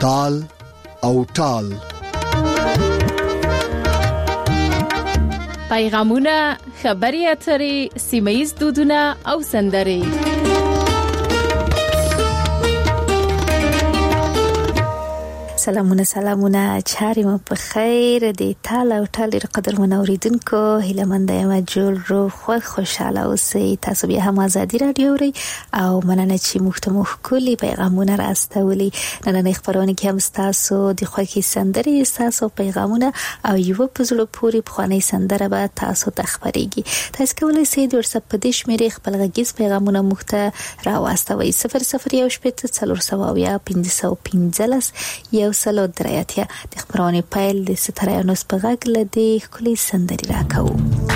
تال او ټال. پیغامونه، خبري اترې، سیمه‌ییز دودونه او سندرې. سلامونه چاري مو په خیر دي. تال او ټال قدر منوریدونکو هیلمند یم جوړ رو خوشاله اوسئ. تاسو بیا هم ازادي رادیو ری او مننه چې مختمخ کلی پیغامونه راستولي. نن خبرونه کې هم تاسو د خوږی سندرې، تاسو پیغامونه او یو په زړه پوری بخوانی سندره به تاسو تخبريږي. تاسو کولای شئ د واتساپ په دیش مې خپل غږیز پیغامونه مخته راوستوي 00181515 یو سلو درایاتیا د خبرونه پایل د سترایانوس په غږ لدی کلی سندري راکاو.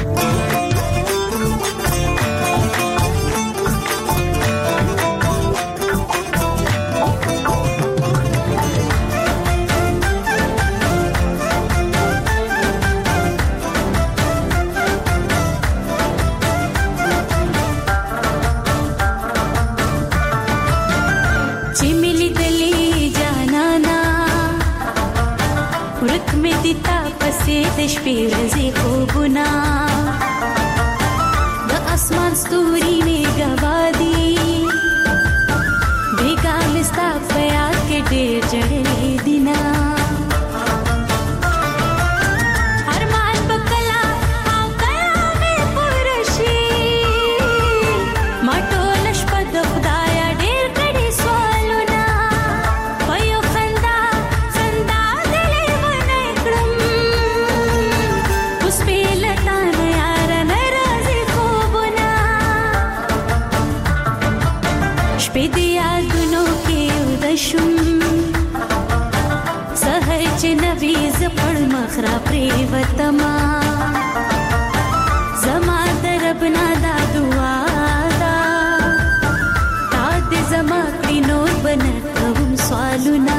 د شپې ورځې خوبونه د اسمان ستوري مې غوادي بیګا مستا پیا کې ډېر جړې دینا ارمان بکلا او کلا مې پرشي ماټول شپه د خدای ډېر کړي سوالونه پيو خندا خندا دلې ونه کړم پیدیا گنو کې ودشم سحر چې نبی زپړ مخرا پری وتما زما دربنا دا دعا دا تا دې زما کینو بن کوم سوالونه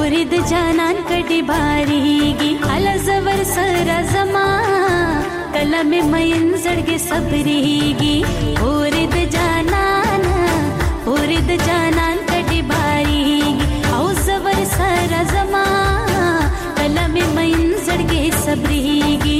پوری د جانان کډي باریږي ال زور سره زما کلم مین زړګي صبرېږي پوری د جانان کډي باریږي او زور سره زما کلم مین زړګي صبرېږي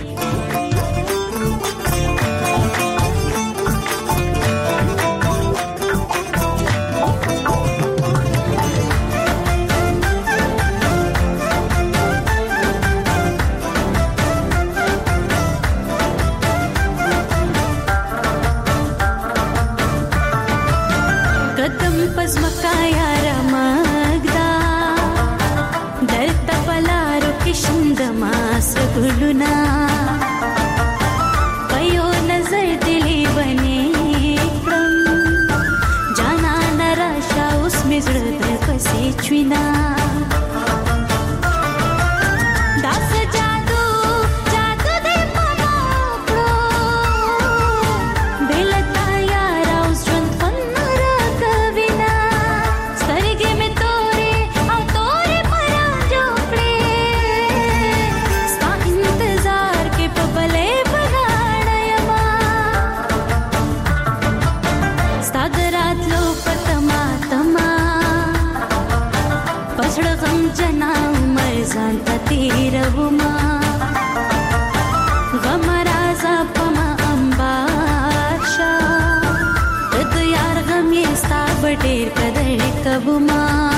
पयो नजर दिली बने जाना नराशा उसमें जड़ पसे चुना दास जादू जादू दे पमाकड़ो बेलता यारा उस जन फन्नरा कविना सरगे में तोरे औ तोरे परा जोपड़े जानता तेरवुमा गमराजा पमा अंबाशा तद यार गम ये स्ता बटेर कदर कबुमा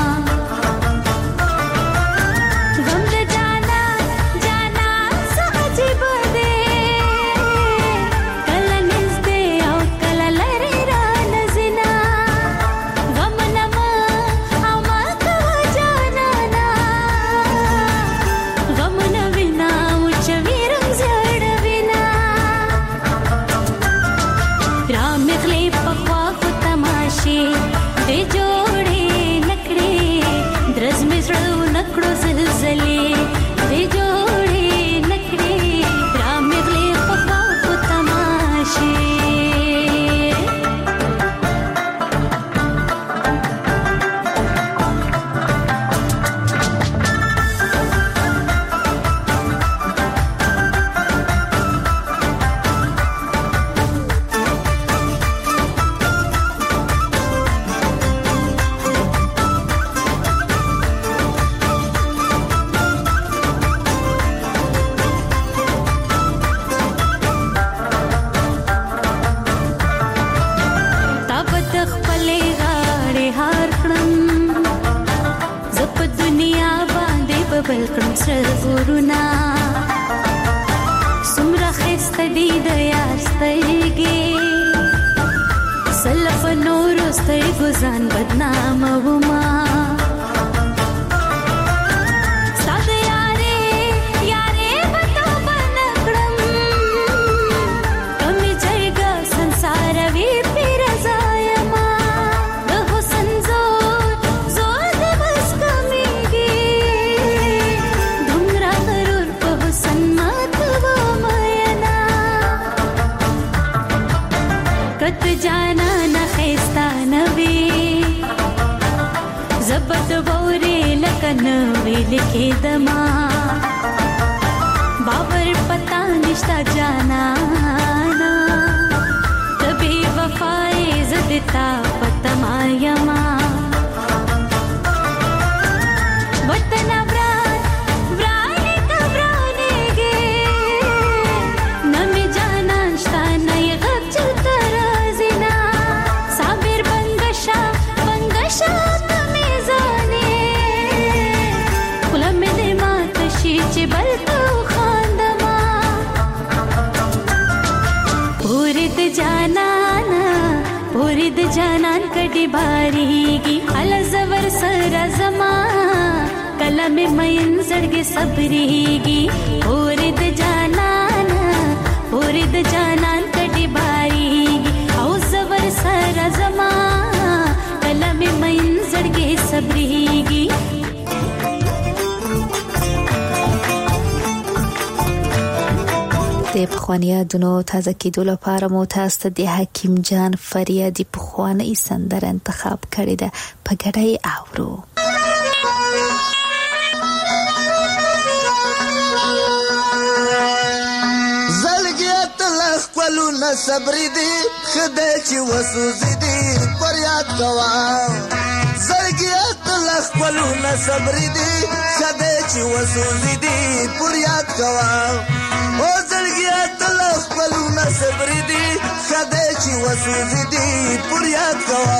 गम दे जाना जाना साजिब दे कल निज दे औ कल लरे रान जिना गम नमा अमा कव जाना ना गमन विना उच्च वीरं जडविना राम खले पक्वा को तमाशे दे जोड़े नकड़े द्रज में सड़ो नकड़ो ज़लज़ले दे जोड़े नकड़े राम खले पक्वा को तमाशे बलकम सरगुरुना सुमरा खस्ता दी दया स्तरगे सलफ नूर स्तय गुजान बदनाम वुमा साद यारे यारे बता बनकड़म कमी जयगा संसार वी फिर जायमा रहो संजोर जोर दे बस कमीगे कत जाना न खैस्ता नबी जबत बोरे लकन वे लिखे दमा बाबर पता निश्ता जाना ना तभी वफाए जदता पतमायमा वतना पुरिद जानान कडी बारीगी अल जवर सरा जमा कलम मयन जड़गे सबरीगी पुरिद जानान कडी बारीगी औ जवर सरा जमा कलम मयन जड़गे सबरीगी د پخوانی یادونو تازه کېدو لپاره مو تاسو ته د حکیم جان فریادي پخوانی سندره انتخاب کړې ده، په ګډه یې اورو. خپلونه صبرې دي خدای چې وسوځي دي پر یاد کوه زړګیه تله خپلونه صبرې دي خدای چې وسوځي دي پر یاد کوه او زړګیه تله خپلونه صبرې دي خدای چې وسوځي دي پر یاد کوه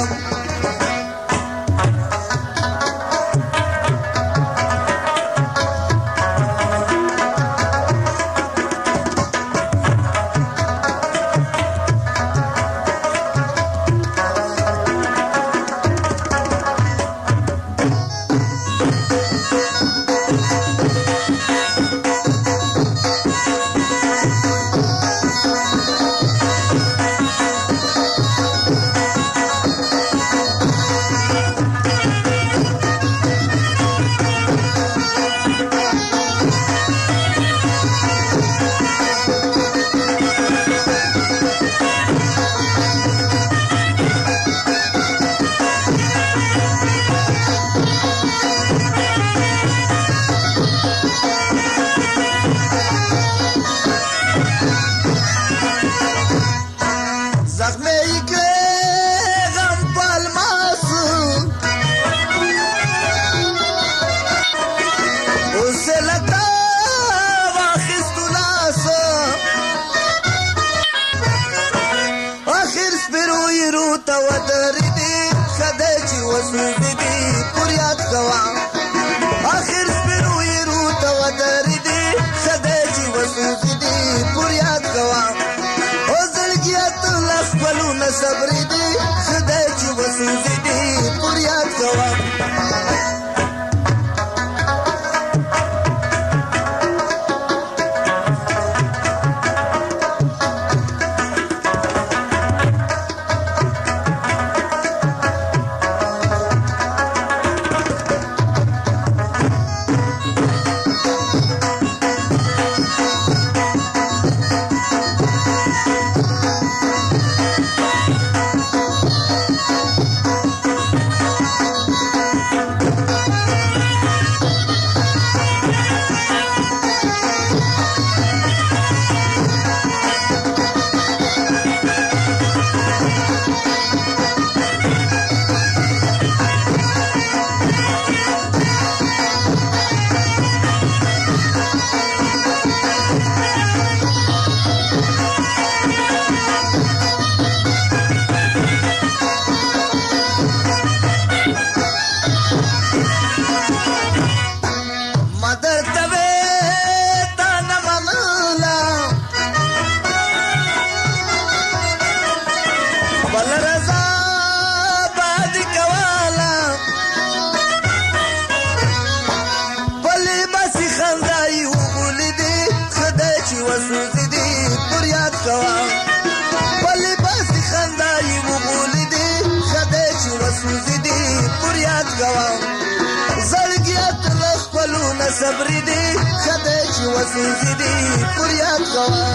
صبرې دي خدای چې وسوځي دي پر یاد کوه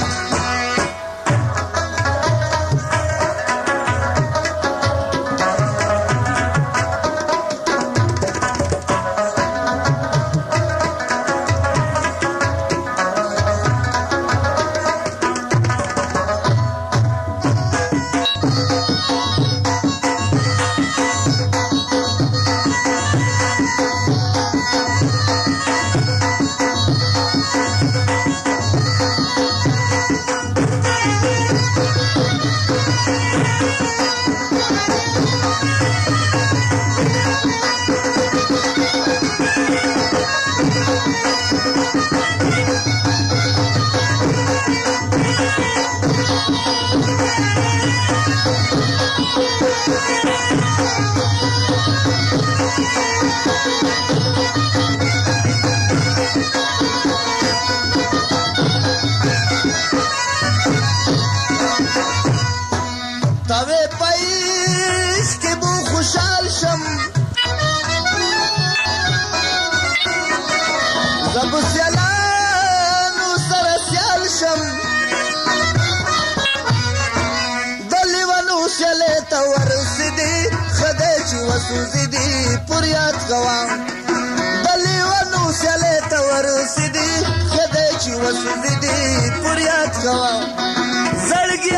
وسوځي دي پر یاد کوه بلې ونو سیالۍ ته ورسېدي خدای چې وسوځي دي پر یاد کوه زړګي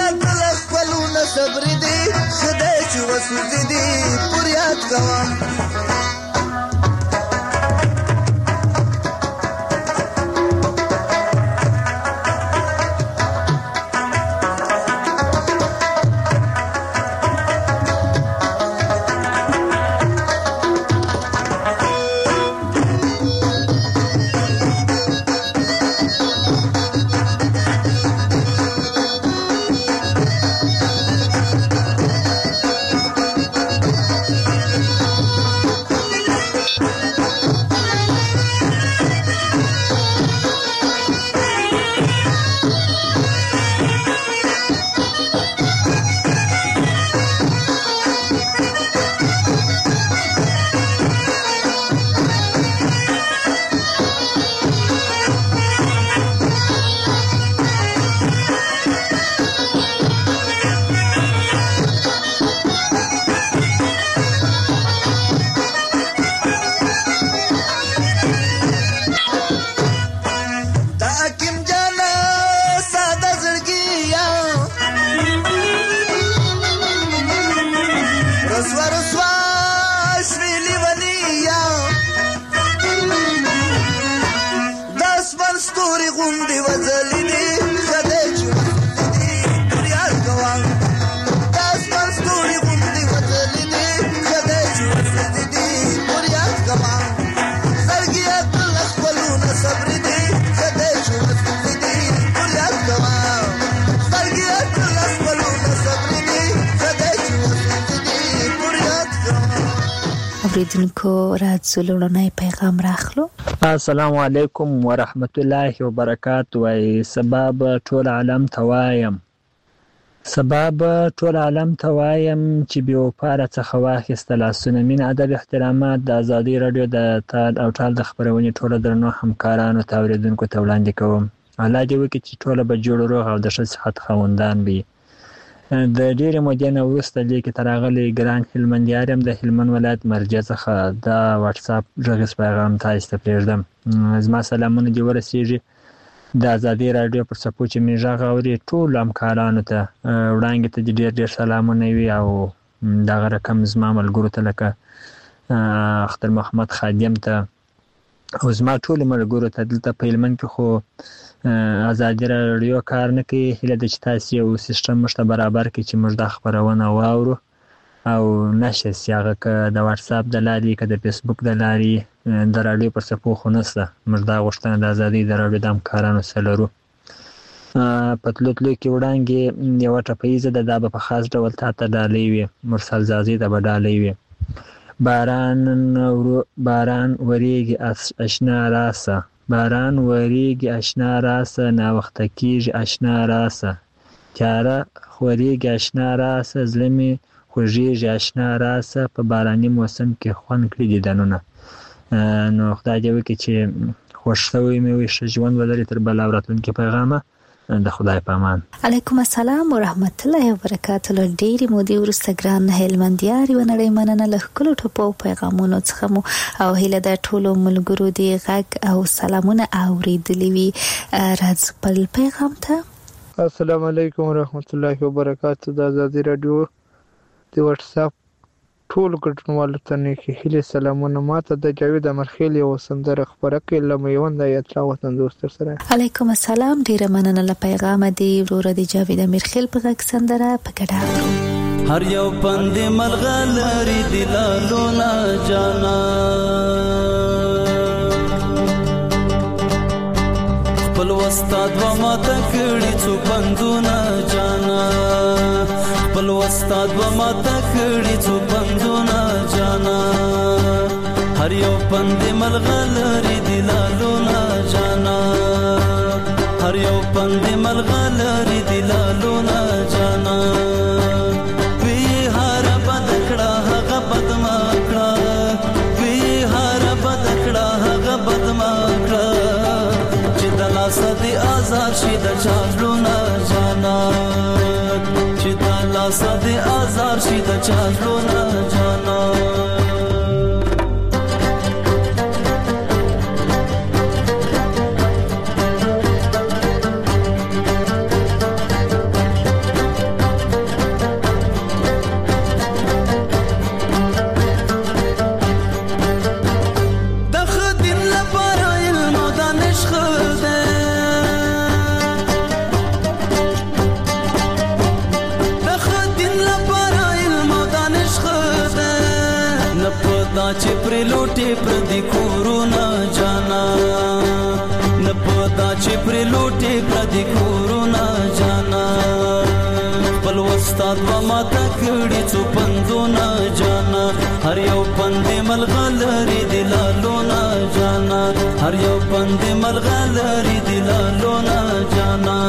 وسوځي دي پر یاد کوم اوریدونکو راځو لوړنی پیغام راخلو. السلام علیکم ورحمت الله وبرکاته. وای سبب ټول عالم توایم چې بیا وپاره څخه واخیسته لاسونه مین ادب احترامات د ازادي رادیو د تال او ټال د خبرونې ټوله درنو همکارانو ته اوریدونکو ته وړاندې کوم. الله دې وکړي چې ټوله به جوړ روغ او د ښه صحت خاوندان وي. د ډېرې مودې نه وروسته لیکې ته راغلی ګران هلمندیار یم د هلمند ولایت مرجع څخه دا واتساپ غږیز پیغام تاسو ته پرېږدم. زما سلامونه دې ورسېږي د ازادي رادیو پر څپو چې مې غږ اوري ټولو همکارانو ته وړاندې ته دې ډېر سلامونه وي او دغه رقم زما ملګرو ته لکه اختر محمد خادم ته او زما ټولو ملګرو ته دلته په هلمند کې خو ازادي رادیو کار نه کوي. هیله ده چې تاسو یو سیستم موږ ته برابر کړئ چې موږ دا خپرونه واورو او نشر سي. هغه که د واتساپ د لارې که د فیسبوک د لارې د رادیو پر څپو خو نشته. موږ دا غوښتنه د ازادي د رادیو د همکارانو سره لرو. په تلو کې وړاندې یوه ټپیزه ده، دا به په خاص ډول تا ته ډالۍ وي. مرسل زازي ته به ډالۍ وي. باران وریږي اشنا راسه، باران وریږي اشنا راسه، ناوخته کېږي اشنا راسه، تیاره خورېږي اشنا راسه، زړه مې خوږېږي اشنا راسه، په باراني موسم کې خوند کړي دیدنونه. نو خدای دې وکړي چې خوښ شوی مې وي، ښه ژوند ولري. تر بله او راتلونکي پیغامه د خدای په امان. علیکم السلام ورحمت الله وبرکاته. له ډېرې مودې وروسته ګران هلمندیار یوه نړۍ مننه له ښکلو ټپو او پیغامونو څخه مو او هیله ده ټولو ملګرو دې غږ او سلامونه اورېدلي وي. راځو بل پیغام ته. السلام علیکم ورحمت الله وبرکاته. د ازادي رادیو د واتساپ ټول ګډونوالو ته نیکې هیلې سلامونه. ماته د جاوید امرخیل یو سندره خپره کړې له میوند ایتلا وطن دوست سره. علیکم السلام، ډیره مننه له پیغامه دی وروره د جاوید امرخیل په غږ سندره په ګډه اورو. هر یو پند ملغلری دلالونه جانا خپل استاد و ماته کړي څو پندونه جانا، خپل استاد و ماته کړي څو پندونه جانا، هر یو پند ملغلری دلالونه جانا، هر یو پند ملغلری دلالونه جانا، وی هر بدکړه هغه بدمکړه، وی هر بدکړه هغه بدمکړه، چې د لاس دی آزاد شي د چالونه جانا، چې د لاس دی آزاد شي د چالونه جانا. چې پر لوټه پر دې کورونا جانا نه پتا چې پر لوټه پر دې کورونا جانا خپل استاد و ما تکړی څو پندونه جانا هر یو پند ملغلری دلالونه جانا هر یو پند ملغلری دلالونه جانا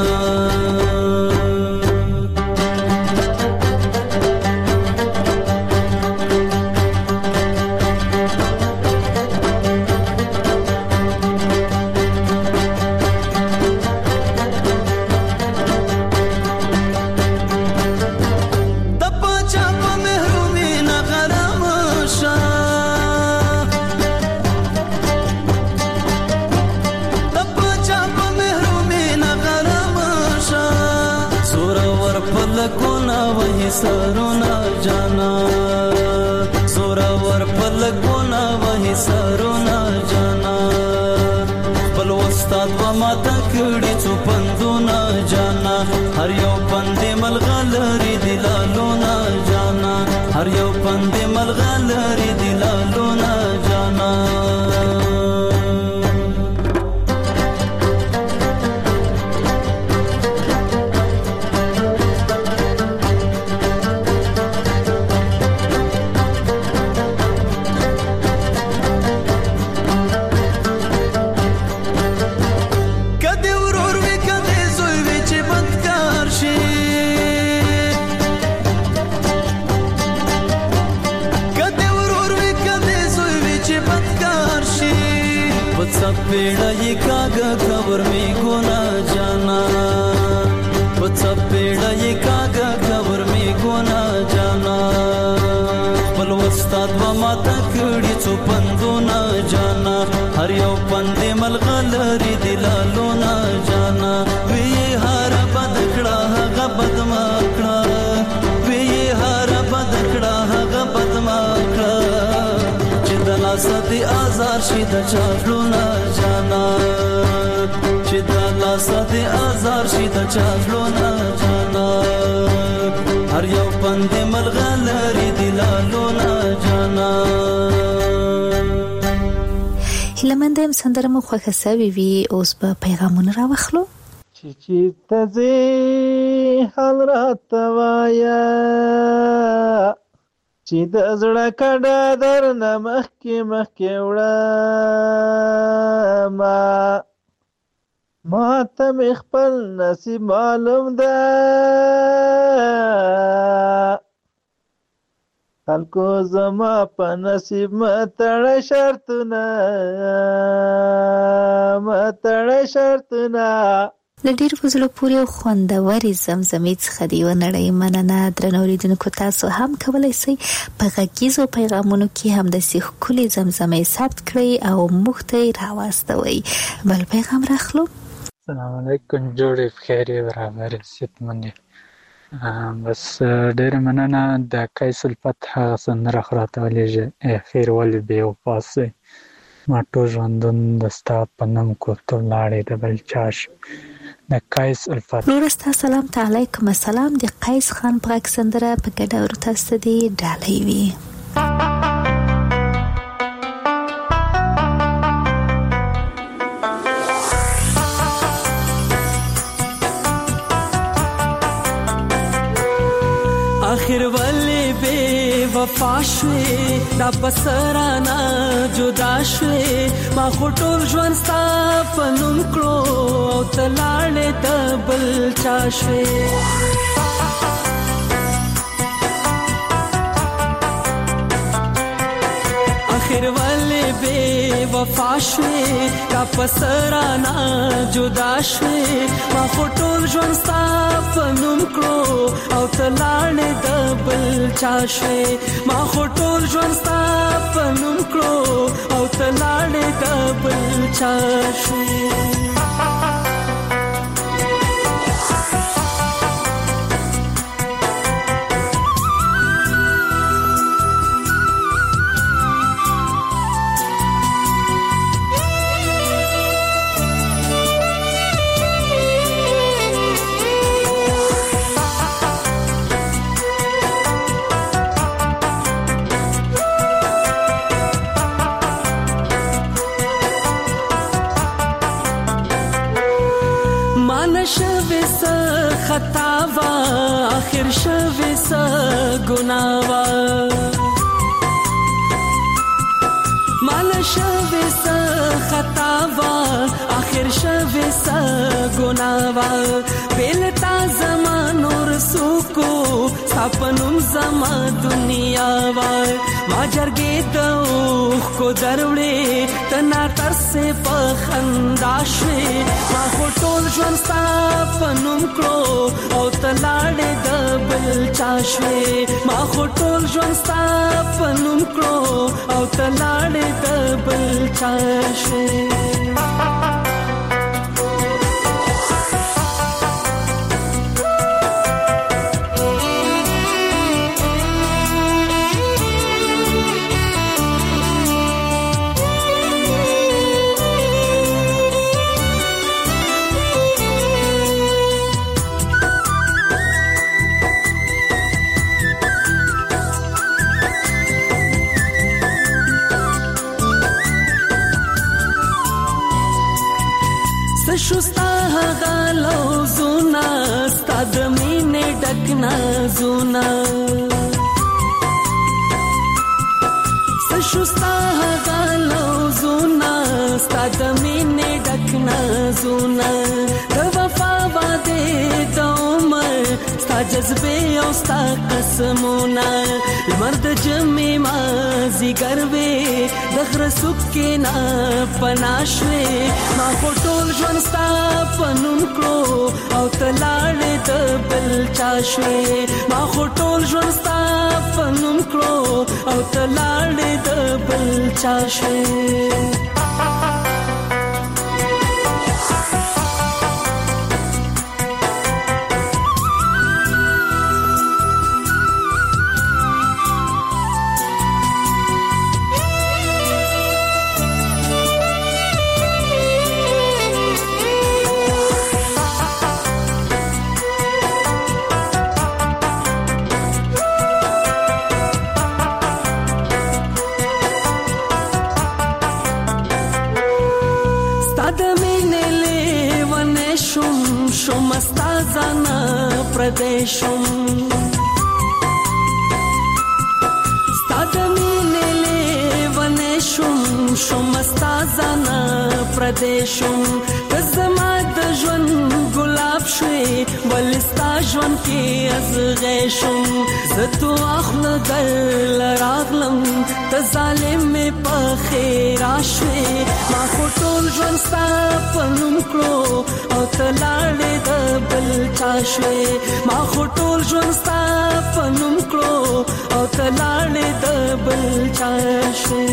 سرونا جانا سورا ور پلګونا وਹੀ سرونا جانا خپل استاد و ما تکړی څو پندونه جانا هر یو پند ملغلری دلالونه جانا هر یو پند ملغلری دلالونه جانا पेड़ा ये कागा खबर में गोना जाना वत्सा पेड़ा ये कागा खबर में गोना जाना पल वस्ताद व माता कड़ी څو پندونه जाना हर یو پند ملغلری دلالونه जाना وی هر بدکړه هغه بدمکړه وی هر بدکړه هغه بدمکړه سدي آزار شي د چاغلونا جانا چې د الله سدي آزار شي د چاغلونا جانا هر یو پند ملغلری دلالونا جانا هلمندم سندره مو خوښه سوي وي اوس به پیغامونه راوخلو چې تزه حال راتوایا چې د زړه کډه در نمخ کې وړه ما ته خپل نصیب معلوم ده خلکو زما په نصیب متړه شرطونه له ډیر وزلو پورې خوندوري زمزمې څخه دی ونړۍ مننه درنو لیدونکو تاسو هم کولای شئ په غږیزو پیغامونو کې هم د ښکلې زمزمې ثبت کړئ او موږ ته راواستوئ بل پیغام راخلو السلام علیکم جوړې بخیر برابر ستمنې بس ډېر مننه د قیس الفتح سندره خراته ولېږه خیر ولې بې وفاسي ما ټول ژوندون د ستا په نوم کوته ولاړې د بل چاش د قیس الفتح نورستا سلام علیکم السلام د قیس خان په سندره په ګډه ورته ستدي ډالۍ وي आखिर वाले बेवफा शवे دا بسرانا جدا شوه ما خټول ژوند ستا په نوم کړو او تلاړې د بل چا شوه आखिर वाले बेवफा شوه دا بسرانا جدا شوه ما خټول ژوند ستا په نوم کړو او تلاړې د بل چا شوه ما خټول ژوند ستا په نوم کړو او تلاړې د بل چا شوه خطا وا اخر شوه س ګناوا مال شوه س خطا وا اخر شوه س ګناوا بلتا زمانو رسوکو سپنوم زما دنیا وا ما جرګې ته کو دروړې تنا تر سه پخندا شوي ما ټول ژوند ستا پنوم کړو او تلاړې د بل چا شوي ما ټول ژوند ستا پنوم کړو او تلاړې د بل چا شوي شوستا غالو زونا ستاد مینه ډکنا زونا شوستا غالو زونا ستاد مینه ډکنا زونا د وفا باندې دوم ستا جذبه او ستا قسمونه مرد جمع ما زیګروي دغه سکه نا پناشوي ما ټول ژوند ستا پنوم کړو او تلاړې د بل چا شوي ما ټول ژوند ستا پنوم کړو او تلاړې د بل چا شوي شمستازانا پردیشم ستادمینه لیوانشم شمستازانا پردیشم تزما د ژوند ګلاب شوي ولستا ژوند کې ازغېشم زتو اخله دل راغلم ته ظالم مې په خیر شوي ما ټول ژوند ستا پنوم کړو او تلاړې د بل چا شوي ما ټول ژوند ستا پنوم کړو او تلاړې د بل چا شوي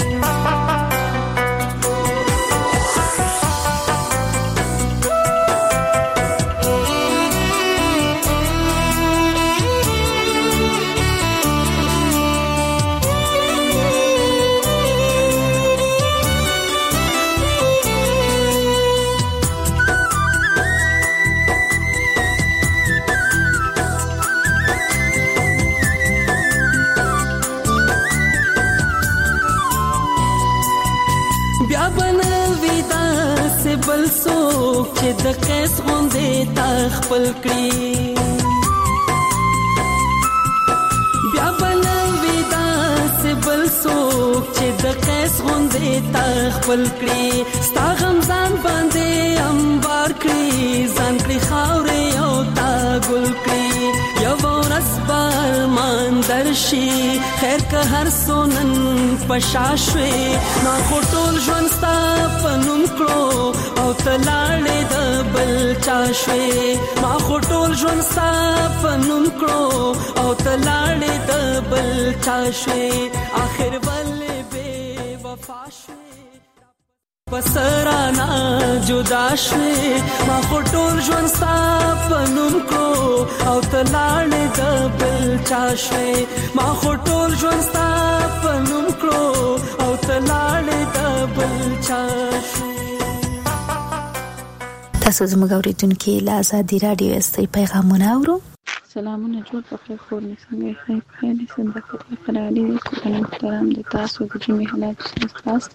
بل څوک چې د قیس غوندې تا خپل کړي بیا به نه وي داسې بل څوک چې د قیس غوندې تا خپل کړي ستا غم ځان باندې انبار کړي ځان کړي خاورې او تا ګل کړي یوه ورځ به ارمان درشي خیر که هر څو نن په شا شوې ما خو ټول ژوند ستا په نوم کړو او تلاړې د بل چا شوې ما خو ټول ژوند ستا په نوم کړو او تلاړې د بل چا شوې آخر ولې بې وفا شوې پسرانا جدا شوې ما خو ټول ژوند ستا په نوم کړو او تلاړې د بل چا شوې ما خو ټول ژوند ستا په نوم کړو او تلاړې د بل چا شوې تاسو زموږ اوریدونکو له آزادي رادیو استي پیغامونه اورو سلامونه جوړ پخې خور نه څنګه خیر خیر صدقت قراری دې محترم د تاسو د جمی حالات تاسو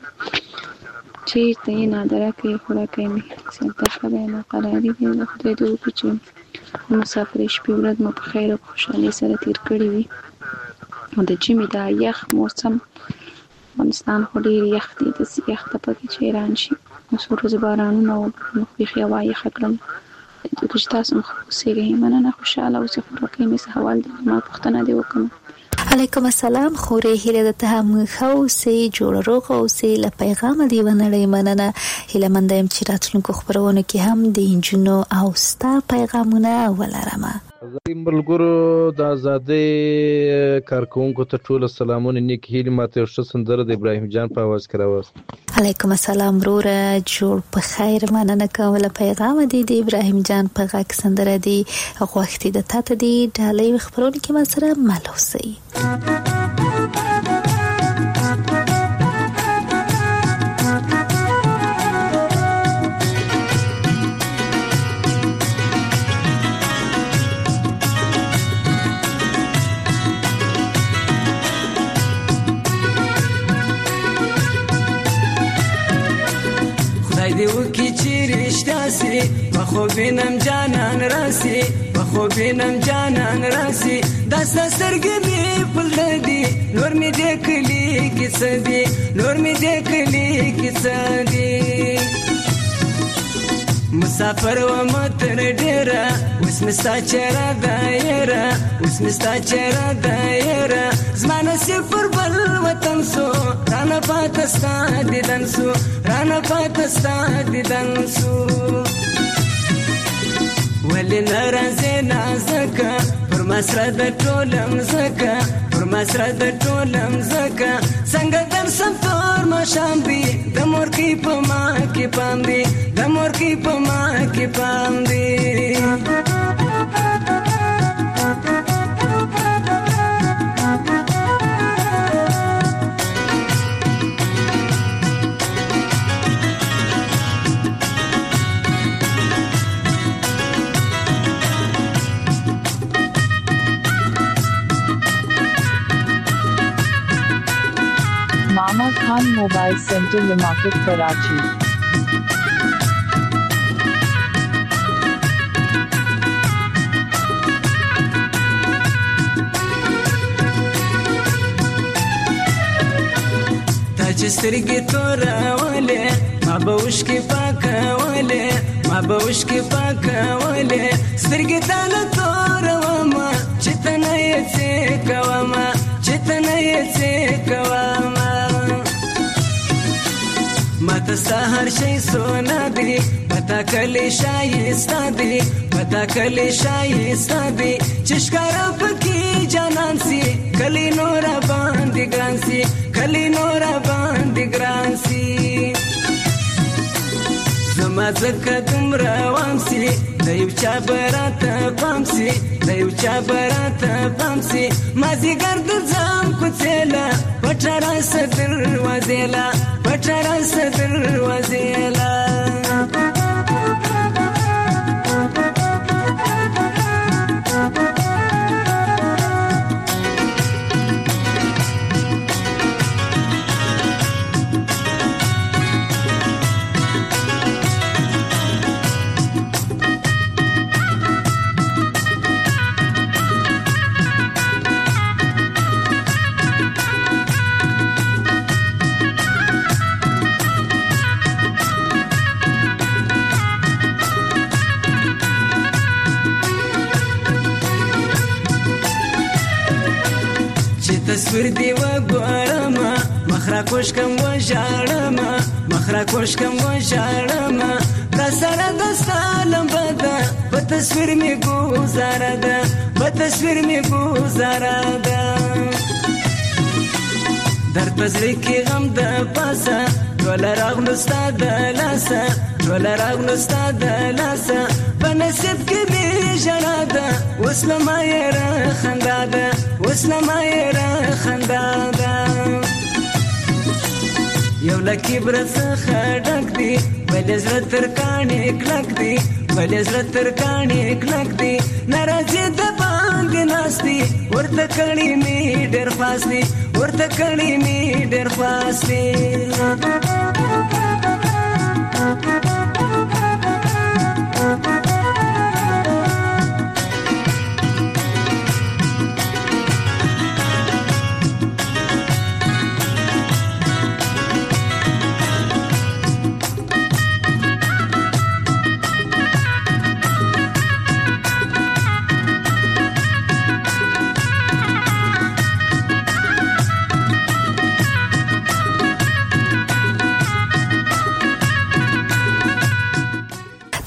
چې ته نه درکې خورا کوي څنګه خبره نه قراری دې د خدای د وکړي مسافرې شپې ورځ مو په خیر او خوشحالۍ سره تیر کړې وي. او د ژمي دا یخ موسم افغانستان خو ډېر یخ دی، داسې یخ ته پکې چې حیران شي. څو ورځې بارانونه نو بیخي هوا یخه کړل. چې تاسو هم ښه اوسېږئ، مننه، خوشحاله اوسئ. خپلواکۍ مې څه حوال دی، ما پوښتنه دې وکړم. علیکم السلام. خورې هیله ده ته هم ښه اوسې، جوړ روغ اوسې. له پیغامه دې ونړئ مننه. هیله منده یم چې راتلونکو خپرونو کې هم د نجونو او ستا پیغامونه ولرمه. ملګرو د ازادۍ کارکونکو ته ټول سلامونه، نیک هیلې. ماته یو ښه سندره د ابراهیم جان په आवाज کې راوست. علیکم السلام وروره، جوړ په خیر، مننه کوم. له پیغام دې د ابراهیم جان په غږ سندره دې غوښتي د تاته دې ډالۍ خبرونه کې ما سره مل اوسئ. دیو کی چی رشتہ سی بخو بینم جانان راسی، بخو بینم جانان راسی. داستا سرگی می پل دی نور می دیکلی کس دی، نور می دیکلی کس دی. مسافر و متر ډیره اوس مستا چیرې دایره، اوس مستا چیرې دایره. زما نصیب پر بل وطن سو، رانه پاتستا دیدن سو، رانه پاتستا دیدن سو. ولی نرازې نازکه پر مسره د ټولم زکه، پر مسره د ټولم زکه. څنګه در سم تور مشام دی د مور کې په ما کې پام دی، د مور کې په ما کې پام دی. Mama Khan Mobile Center Market Karachi. تاج سترګې تورولې ما به اوښکې پاکولې، ما به اوښکې پاکولې. سترګې تاله تورومه چې ته نه یې څه کومه، چې ته نه یې څه کومه. ماته ستا هر شی سونا دی، پتا کلی شایسته دی، پتا کلی شایسته دی. چې ښکاره پکې جانان سي کلی نوره باندې ګران سي، کلی نوره باندې ګران سي. زما ځکه دومره وام سي د یو چا به راته پام سي، د یو چا به راته پام سي. مازدیګر درځم کوڅېله پټه راسه دروازې له، پټه راسه دروازې له. تصویر دی و ګورما مخرا کوش کم و ژړما، مخرا کوش کم و ژړما. دا سره د سالم بدا په تصویر می گزاره ده، په تصویر می گزاره ده. در پزړی کې غم د پاسه ټول راغلو ستا د لاسه، ټول راغلو ستا د لاسه. په نصیب کې دې ژړا ده اوس له ما یې را خندا ده، اوس له ما یې را خندا ده. یو له کبره څخه ډک دی بلې زړه تر کاڼې کلک دی، بلې زړه تر کاڼې کلک دی. ناراضي د باندې ناست دی ورته کړي مې ډېر خواست دی، ورته کړي مې ډېر خواست دی.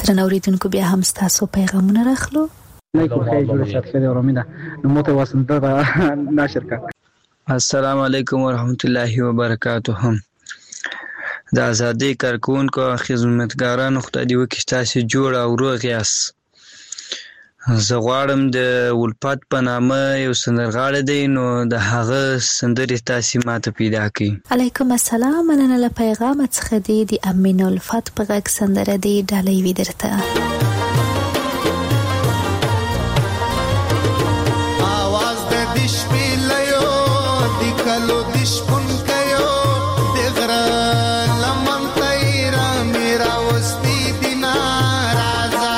تر اوریدونکو بیا هم تاسو پیغامونه راخلو. علیکم خیر جوړ شات خیر اوریدا نو مو ته واسنده ناشر کا. السلام علیکم ورحمت الله وبرکاته. د ازادي کارکونکو خدمتګارانو خدای دې وکړي تاسو جوړ او روغ یاست. زه غواړم د ولفت په نامه یو سندرغاړی دی نو د هغه سندرې تاسو ماته پیدا کړئ. علیکم السلام. مننه له پیغام څخه دی د امین ولفت په غږ سندره دی ډالۍ وي درته. आवाज د دیش پیلایو د کلو دیش پون کایو د غره لمن تیرا میرا وستی دینا رازا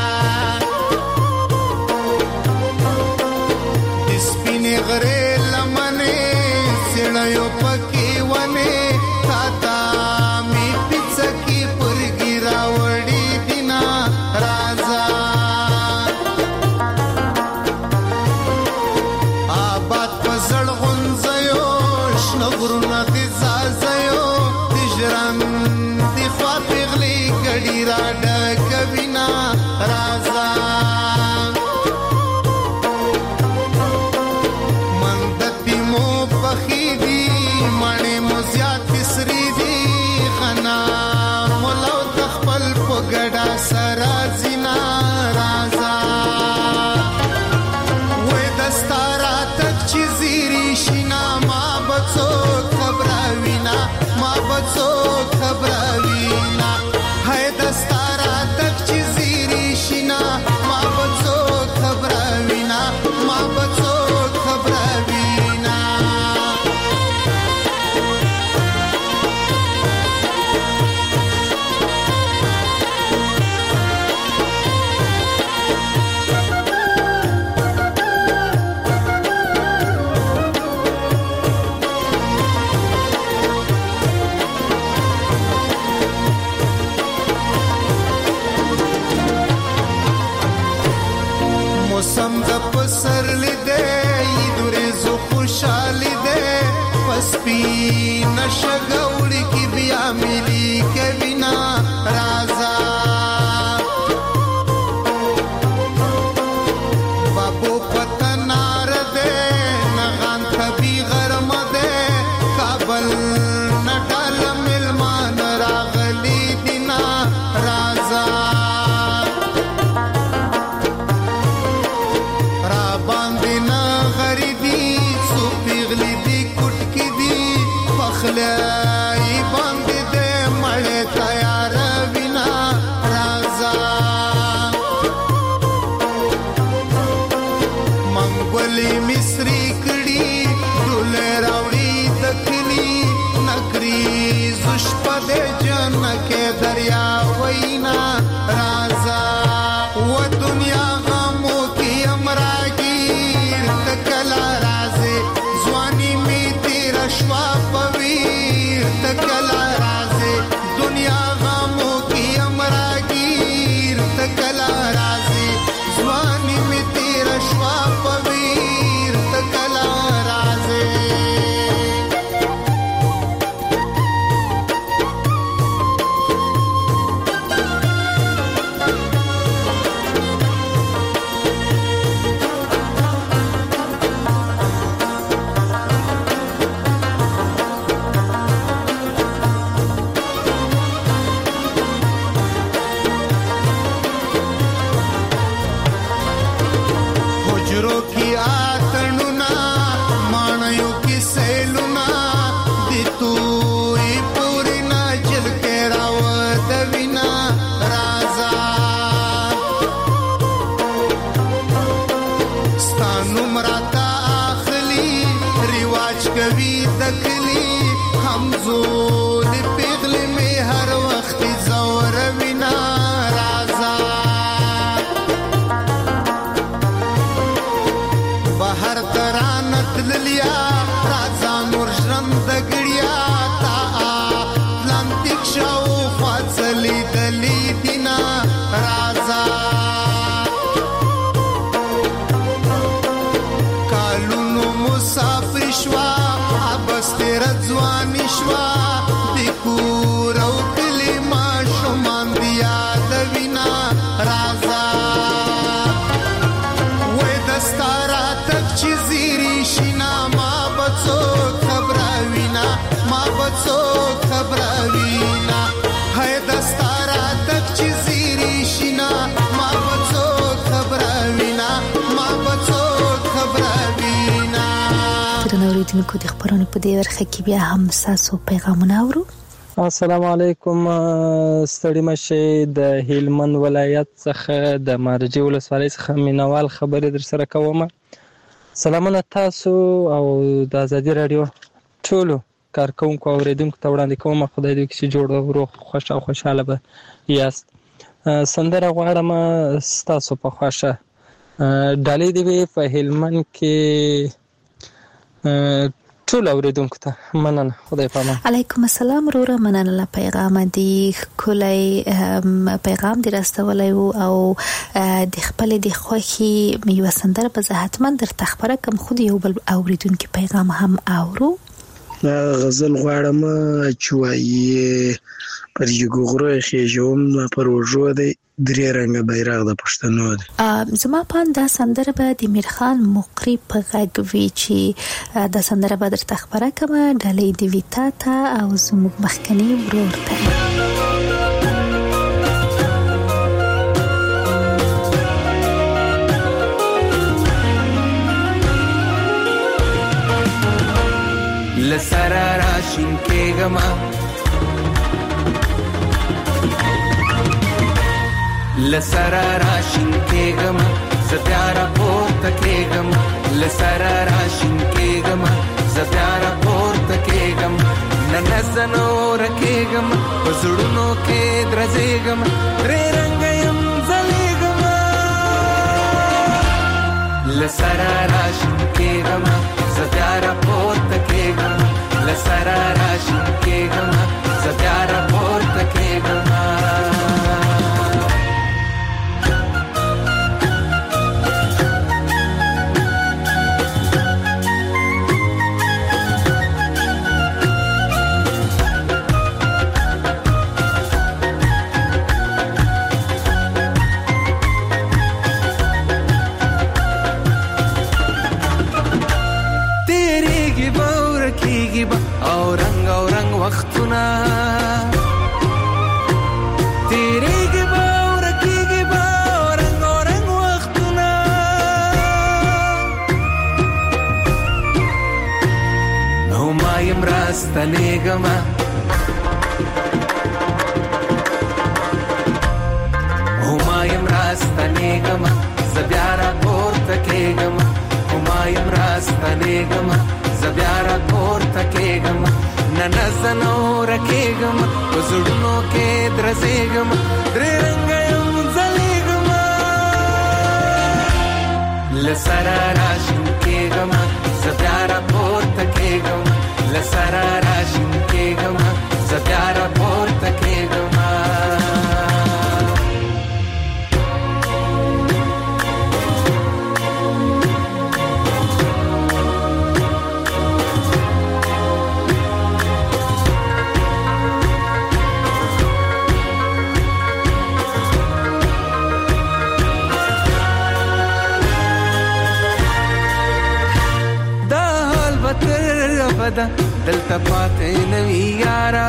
د سپینې غره لمنې سړیو پکې ونه تا می پڅکی پرګی راوړی دینا رازا غرونه دي زازيو دي جران دي فاطغلي کډی را ډک بنا رازا مندتي مو پخيدي مانه مزيات سري دي غنا مولو تخپل پګډا سرا زنا رازا وې دستارا تک چي زيري شينا ما بچو خبراوینا ما بچو خبراوینا ہے دستارا تک چی زیری شینا ما بچو خبراوینا ما بچو خبراوینا موسم د پسر لیدې ایدورې زو خوشالي دې پسپی نشګوړي کی بیا ملي کبینا رازا بابو پتنار دې نغان کبي غرم دې کابل نټال ملمان راغلي دینا رازا خلای باندې دې مړ تیار بنا رازا منګولي مصری کړي ډول راوړي دکلی نکري زش په جن کې دریا وینا رازا و دنیا غمو کې امراګیر تکلا رازه ځواني می تیرا شوا پویر تکلا رازه دنیا غمو کی امراگیر تکلا رازه ځواني می تیرا شوا پویر تکلا رازه حجرو کی آتنونا مانیو کی سیلونا دی توی پوری نا جل کے راو دوینا رازا ستانو مراتا آخلی رواج کوي دکلی همزو دی پیغلی میں ہر وقت زور وینا رازا بهر ترانت للیا رازا نور ژوند دګړیا تا اتلانتیک شاو فاصلی دلی دینا رازا کالونو مسافر شوا ابس تیر ځواني شوا د کور او کلی ما شو اوریدونکو د خبرونو په دې برخه کې بیا هم تاسو پیغامونه اورو. السلام علیکم. ستړي مشه د هلمند ولایت څخه د مارجې ولسوالۍ څخه مینوال خبرې در سره کوم. سلامونه تاسو او د ازادي رادیو ټولو کارکونکو او اوریدونکو ته وړاندې کوم. خدای دې وکړي چې جوړ او روغ خوش او خوشاله به یاست. سندره غواړم ستاسو په خوښه ډالۍ دې په هلمند کې ټول اوریدونکو ته مننه. خدای پامان. علیکم السلام وروره، مننه له پیغام دی کولای پیغام دی راستولای او د خپل د خوخي یو سندره په زحمت در تخبره کم خود یو بل اوریدونکو پیغام هم اورو. غزل غواړم چې وایي پر یو غره خېجوم پر وجو دی درې رنګه بیرغ د پښتنو دی. زما په دا سندره به د میرخان مقری په غږ وی چې دا سندره به در تخبره کوم ډالۍ دی ویتا ته او زموږ مخکنی ورور ته. لسرا راشین کېګما لسرا راشین کېګما زبیارا پورته کېګما لسرا راشین کېګما زبیارا پورته کېګما ننزنو رکېګما وزړونو کې درځېګما درې رنګ يم ځلېګما لسرا راشین کېګما زبیارا پورته کېګما لسرا راشین کېګما زبیارا پورته کېګما. او رنگ وختونه تیریږي به او رکیږي به او رنگ وختونه او ما یم راستنېږمه او ما یم راستنېږمه زه بیا راپورته کېږمه او ما یم راستنېږمه زه بیا راپورته کېږم ننزنو رکېږم په زړونو کې درځېږم درې رنګه یم ځلېږم له سره راشین کېږم زه بیا راپورته کېږم له سره راشین کېږم زه بیا راپورته کېږم. دلته پاتې نوی یارا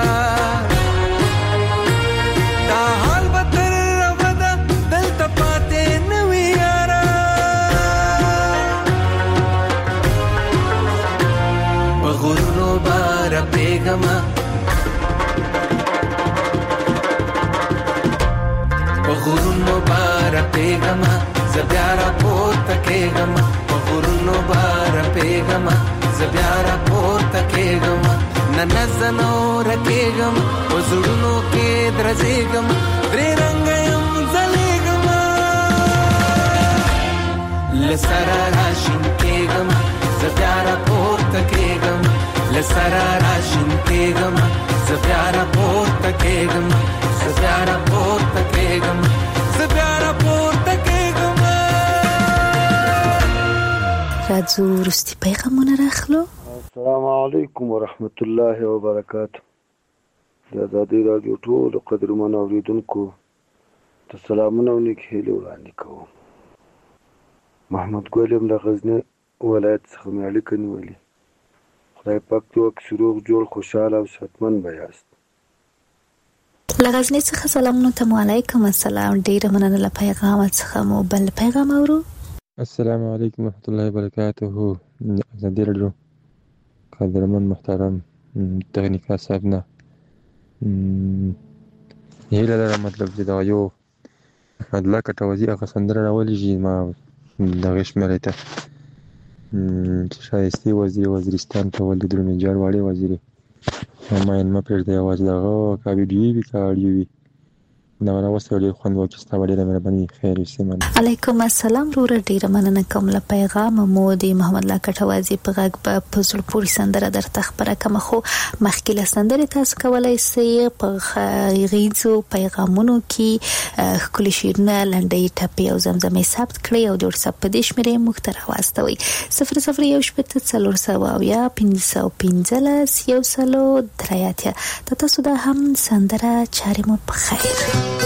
دا حال به تر ابده دلته پاتې نوی یارا په غرونو بار پیغما په غرونو بار پیغما زه بیا راپورته کېږم په غرونو بار پیغما زه بیا راپورته کېږم ننزنو رکېږم په زړونو کې درځېږم درې رنګه یم ځلېږم له سره راشین کېږم زه بیا راپورته کېږم له سره راشین کېږم زه بیا راپورته کېږم زه بیا راپورته کېږم زه بیا راپورته کېږم. راځو وروستي پیغامونه راخلو. السلام علیکم ورحمت الله وبرکاته. د ازادي رادیو ټول قدرمن اوریدونکو ته سلامونه او نیک هیلې وړاندې کوم. محمد ګل یم له غزني ولایت څخه مې اړیکه نیولې. خدای پاک دې وکړي روغ جوړ خوشحاله او صحتمند به یاست. له غزني څخه سلامونه ته وعلیکم السلام. ډیره مننه له پیغام څخه مو بل پیغام اورو. السلام علیکم ورحمت الله وبرکاته. ازادي رادیو قدرمن محترم تخنیکا صاحب نه هیله لرم مطلب چې دا یو الله کټوازی هغه سندره راولي چې ما دغه شمېرې ته شایستې وزیرستان ته ولې درمې جار واړې وزیرې ما یې ما پرېږدی یوازې دغه کا ویډیو وي کا اډیو وي دا راوسته ډېر خوند واخیسته ډېره مهرباني خیر وي علیکم السلام وروره ډېره مننه کوم له پیغام مو د محمد الله کټوازی په غږ په زړه پورې سندره درته خبره کوم خو مخکې له سندرې تاسو کولی شئ په غیږو پیغامونو کې ښکلي شعرونه لنډۍ ټپې او زمزمې ثبت کړئ او د وټساپ په دې شمېرې موږ ته راواستوئ 00141515 تاسو دا هم سندره چارې مو په خیر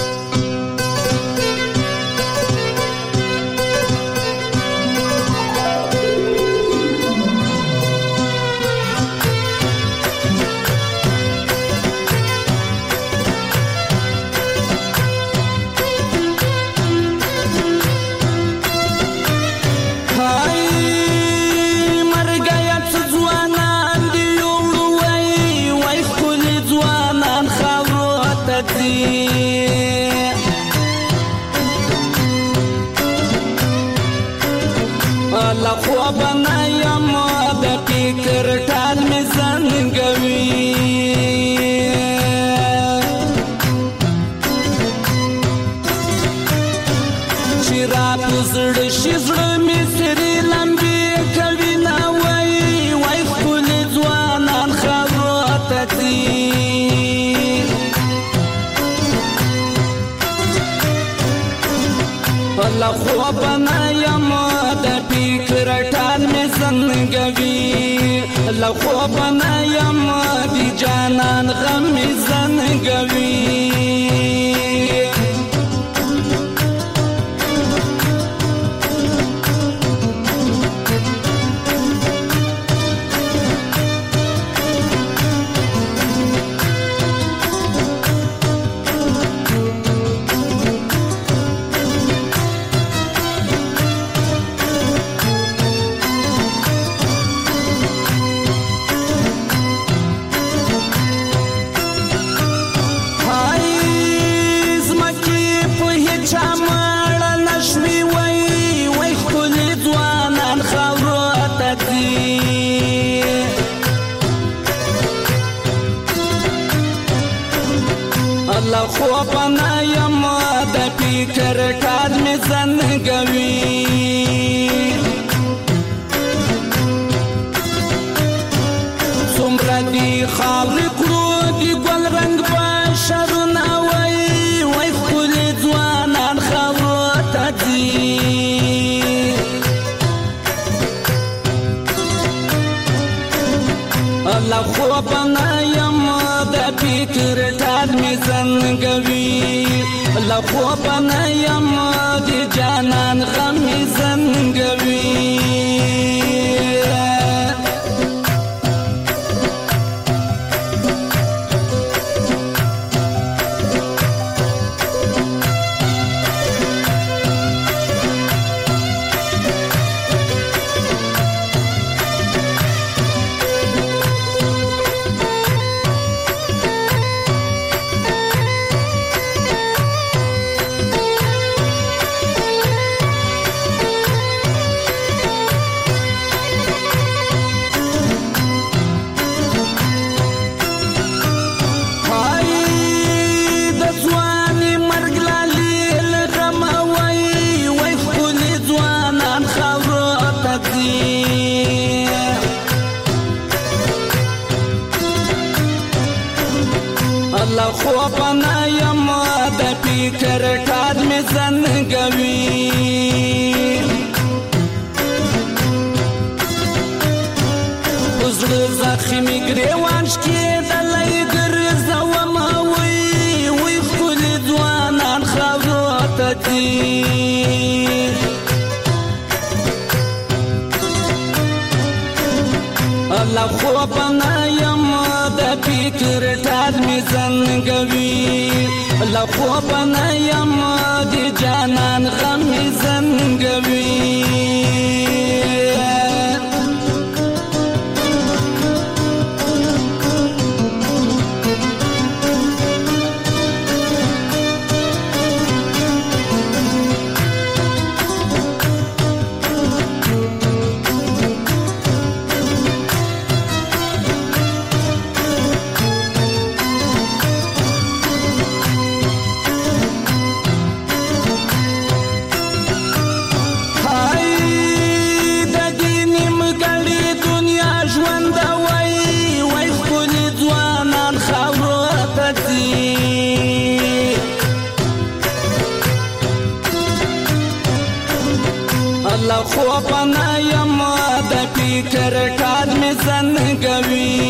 خوابنا یم دی جانان غم زنگوی خوابنا یم د فکر کار می زنګوي څومره دی خاورې کړو دی ګل رنګ بشرونه وای ښکلي ځوانان خاورو ته ځي الله خوابنا یم د فکر کار می زنګوي له خوابنا یم د جانان غم زنګوي خوابنا یم د فکر کار می زنګوي زړه زخمي ګریوان شکېدلی ګرځوم وای ښکلي ځوانان خاورو ته ځي الله خوابنا یم د فکر کار می زنګوي له خوابنا یم د جانان غم زنګوي الله خوب نه یم د فکر کار مې زنګوي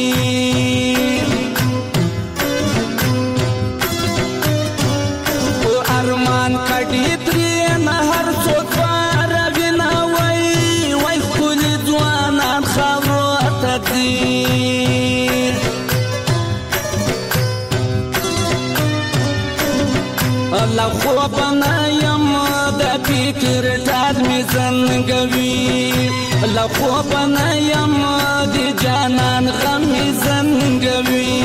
او ارمان کډی ترې نه هر څوک راوي نه وای ښکلي ځوانان خاورو ته ځي الله خوب نه یم د فکر ټال مې زنګوي الله خوب نه یم د جانان غم مې زنګوي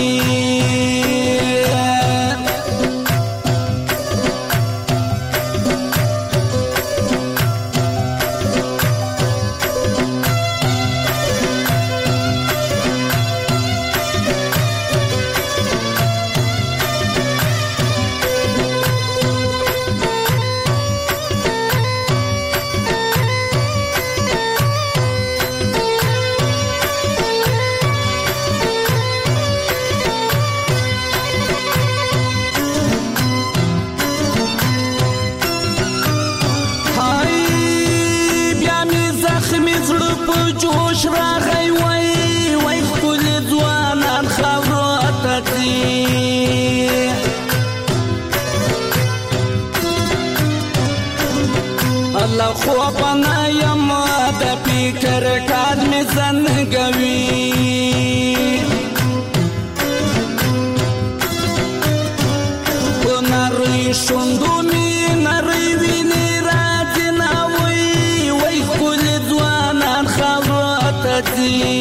جوش راغی وای ښکلي ځوانان خاورو ته ځي الله خوب نه یم د فکر کار مې زنګوي په نرۍ شونډو مې نرۍ وینې راځي نه وای ښکلي ځوانان خاورو ته ځي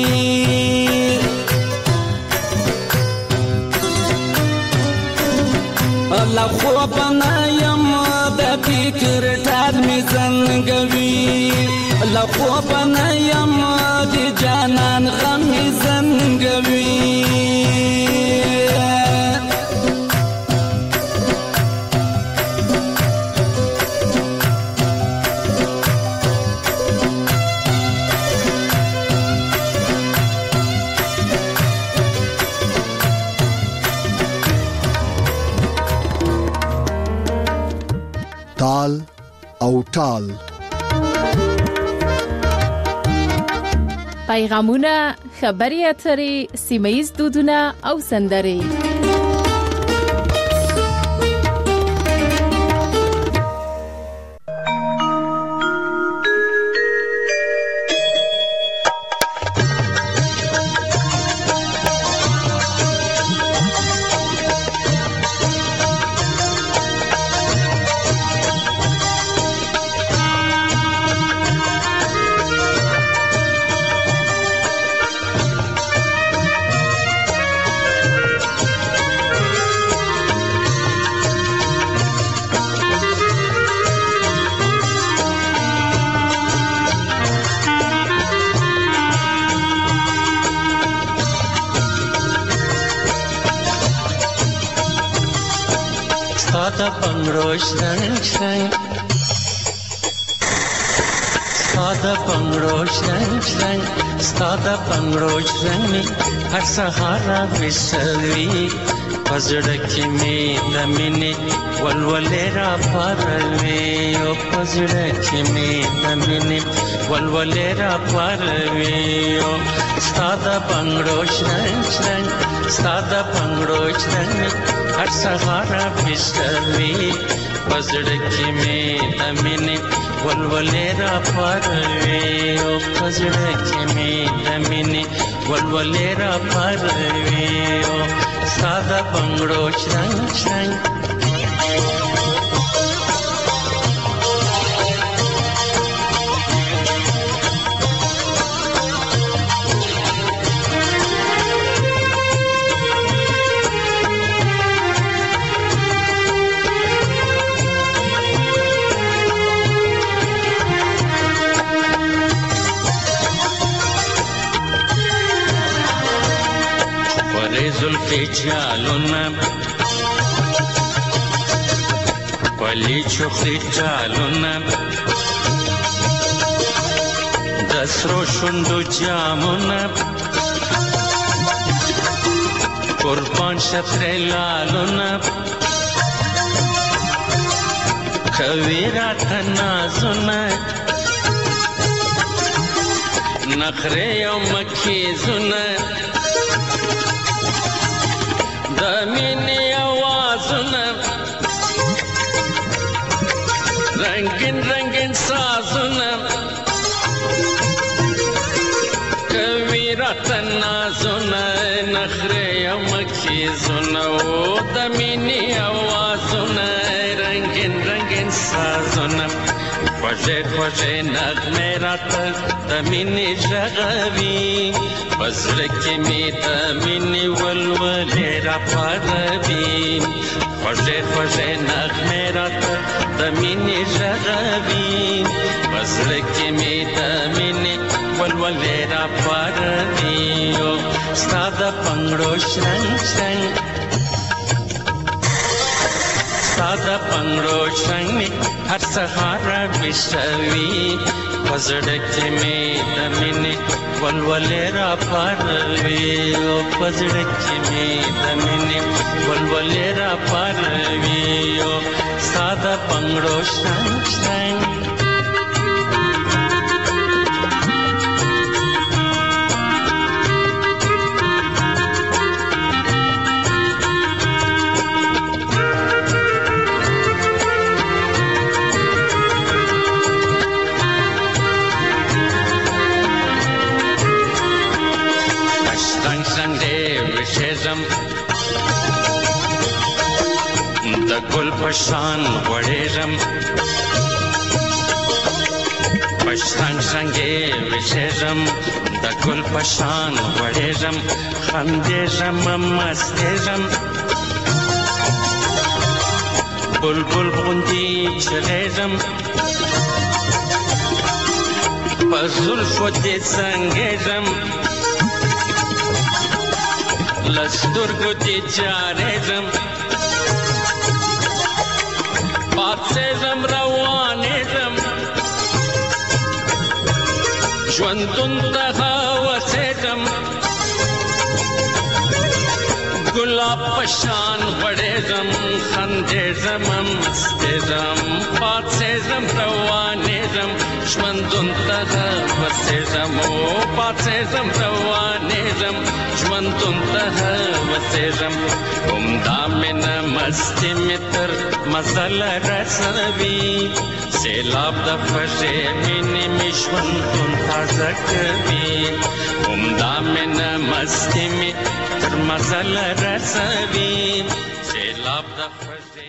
الله خوب نه یم د فکر ټال مې زنګوي الله خوب نه یم د جانان غم مې زنګوي تال او ټال پیغامونه خبري اترې سیمه‌ییز دودونه او سندرې Stada bangrosh rang rang, stada bangrosh rang rang, stada bangrosh rang mi har sahara visavi, pazda ki me damine walwalera parve, o pazda ki me damine walwalera parve, o stada bangrosh rang rang, stada bangrosh rang mi har sahara visavi, pazda ki me damine walwalera parve, o pazda ki me damine walwalera parve, o sada bangro chang chang. Zulfi jaluna, wali chukri jaluna, dasro shundu jamuna, kurban shatre laluna, kavira tanazuna, نخره او مکیزونه د مینې اوازونه رنگین رنگین سازونه کوي راته نازونه نخره او مکیزونه او د مینې اوازونه رنگین رنگین سازونه خوږې خوږې نغمې راته د مینې ږغوي په زړه کې مې د مینې ولولې راپاروي خوږې خوږې نغمې راته د مینې ږغوي په زړه کې مې د مینې ولولې راپاروي ستا د پنګړو شرنګ شرنګ ستا د پنګړو شرنګ هر سهار وشوي په زړه کې مې د مینې ولولې راپاروي په زړه کې مې د مینې ولولې راپاروي ستا د پنګړو شرنګ شرنګ د ګل پشان وړېږم پشان څنګه وشېږم د ګل پشان وړېږم خندېږم مستېږم بلبل غوندې چغېږم په زلفو دې څنګېږم له سترګو دې جارېږم پاڅېږم روانېږم ژوندون ته هوسېږم ګلاب په شان غوړېږم خندېږم مستېږم پاڅېږم روانېږم ژوندون ته هوسېږم پاڅېږم روانېږم ژوندون ته هوسېږم همدا مینه مستي مې تر مزله رسوي سیلاب د خوږې مینې مې ژوندون تازه کوي همدا مینه مستي مې تر مزله رسوي سیلاب د خوږې